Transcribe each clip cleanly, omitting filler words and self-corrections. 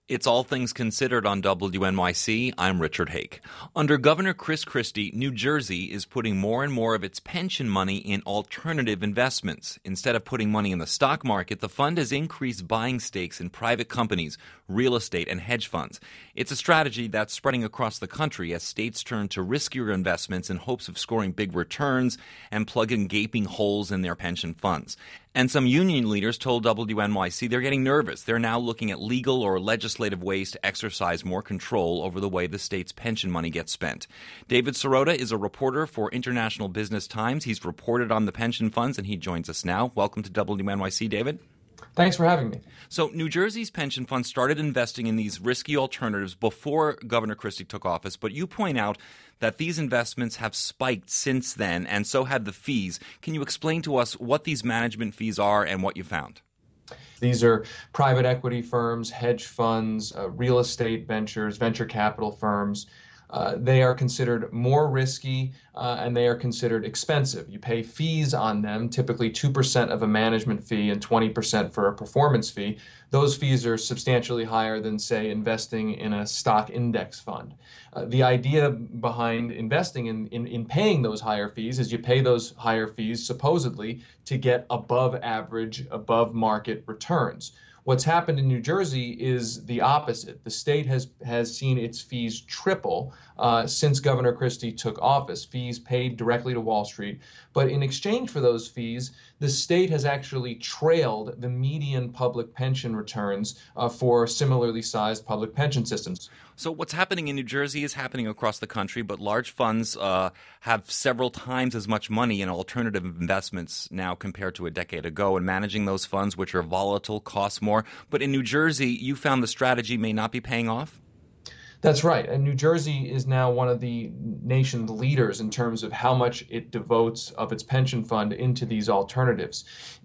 It's All Things Considered on WNYC. I'm Richard Hake. Under Governor Chris Christie, New Jersey is putting more and more of its pension money in alternative investments. Instead of putting money in the stock market, the fund has increased buying stakes in private companies, real estate, and hedge funds. It's a strategy that's spreading across the country as states turn to riskier investments in hopes of scoring big returns and plugging gaping holes in their pension funds. And some union leaders told WNYC they're getting nervous. They're now looking at legal or legislative ways to exercise more control over the way the state's pension money gets spent. David Sirota is a reporter for International Business Times. He's reported on the pension funds, and he joins us now. Welcome to WNYC, David. Thanks for having me. So New Jersey's pension fund started investing in these risky alternatives before Governor Christie took office, but you point out that these investments have spiked since then, and so have the fees. Can you explain to us what these management fees are and what you found? These are private equity firms, hedge funds, real estate ventures, venture capital firms. They are considered more risky and they are considered expensive. You pay fees on them, typically 2% of a management fee and 20% for a performance fee. Those fees are substantially higher than, say, investing in a stock index fund. The idea behind investing in paying those higher fees is you pay those higher fees supposedly to get above average, above market returns. What's happened in New Jersey is the opposite. The state has seen its fees triple since Governor Christie took office, fees paid directly to Wall Street. But in exchange for those fees, the state has actually trailed the median public pension returns for similarly sized public pension systems. So what's happening in New Jersey is happening across the country, but large funds have several times as much money in alternative investments now compared to a decade ago, and managing those funds, which are volatile, costs more. But in New Jersey, you found the strategy may not be paying off? That's right. And New Jersey is now one of the nation's leaders in terms of how much it devotes of its pension fund into these alternatives.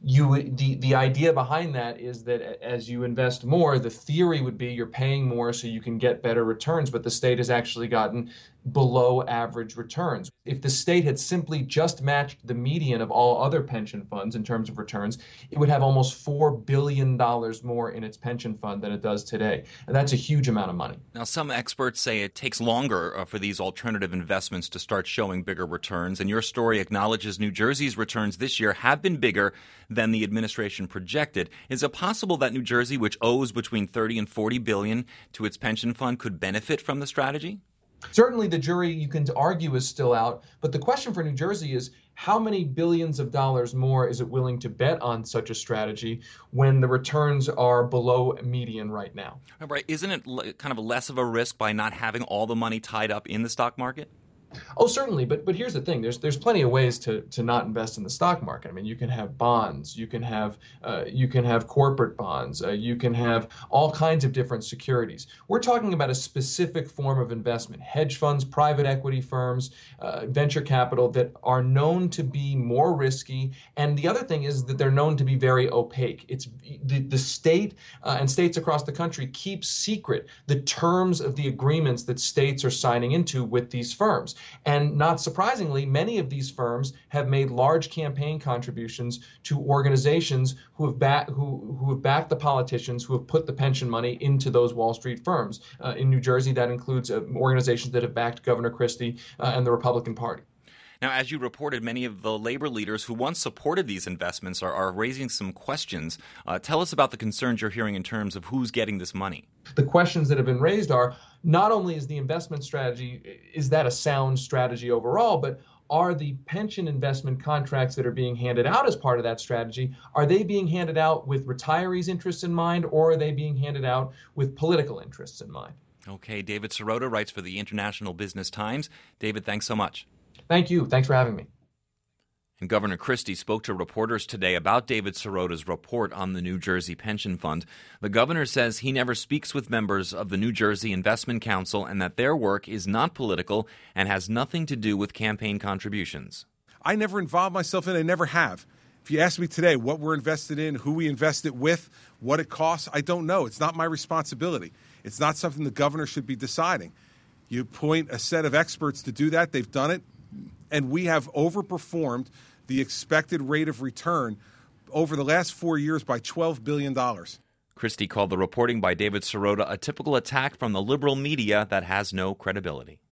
The idea behind that is that as you invest more, the theory would be you're paying more so you can get better returns, but the state has actually gotten below average returns. If the state had simply just matched the median of all other pension funds in terms of returns, it would have almost $4 billion more in its pension fund than it does today. And that's a huge amount of money. Now, some experts say it takes longer for these alternative investments to start showing bigger returns. And your story acknowledges New Jersey's returns this year have been bigger than the administration projected. Is it possible that New Jersey, which owes between 30 and 40 billion to its pension fund, could benefit from the strategy? Certainly the jury, you can argue, is still out. But the question for New Jersey is how many billions of dollars more is it willing to bet on such a strategy when the returns are below median right now? Right. Isn't it kind of less of a risk by not having all the money tied up in the stock market? Oh, certainly. But here's the thing. There's plenty of ways to not invest in the stock market. I mean, you can have bonds, you can have corporate bonds, you can have all kinds of different securities. We're talking about a specific form of investment, hedge funds, private equity firms, venture capital that are known to be more risky. And the other thing is that they're known to be very opaque. It's the state and states across the country keep secret the terms of the agreements that states are signing into with these firms. And not surprisingly, many of these firms have made large campaign contributions to organizations who have backed the politicians who have put the pension money into those Wall Street firms. In New Jersey, that includes organizations that have backed Governor Christie and the Republican Party. Now, as you reported, many of the labor leaders who once supported these investments are raising some questions. Tell us about the concerns you're hearing in terms of who's getting this money. The questions that have been raised are not only is the investment strategy, is that a sound strategy overall, but are the pension investment contracts that are being handed out as part of that strategy, are they being handed out with retirees' interests in mind, or are they being handed out with political interests in mind? Okay, David Sirota writes for the International Business Times. David, thanks so much. Thank you. Thanks for having me. And Governor Christie spoke to reporters today about David Sirota's report on the New Jersey Pension Fund. The governor says he never speaks with members of the New Jersey Investment Council and that their work is not political and has nothing to do with campaign contributions. I never involved myself in it. I never have. If you ask me today what we're invested in, who we invest it with, what it costs, I don't know. It's not my responsibility. It's not something the governor should be deciding. You appoint a set of experts to do that. They've done it. And we have overperformed the expected rate of return over the last 4 years by $12 billion. Christie called the reporting by David Sirota a typical attack from the liberal media that has no credibility.